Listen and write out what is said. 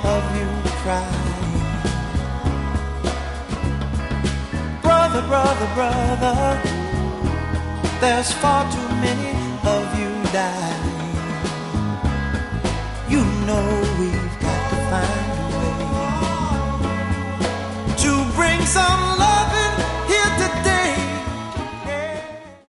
of you crying. Brother, brother, brother, there's far too many of you dying. You know we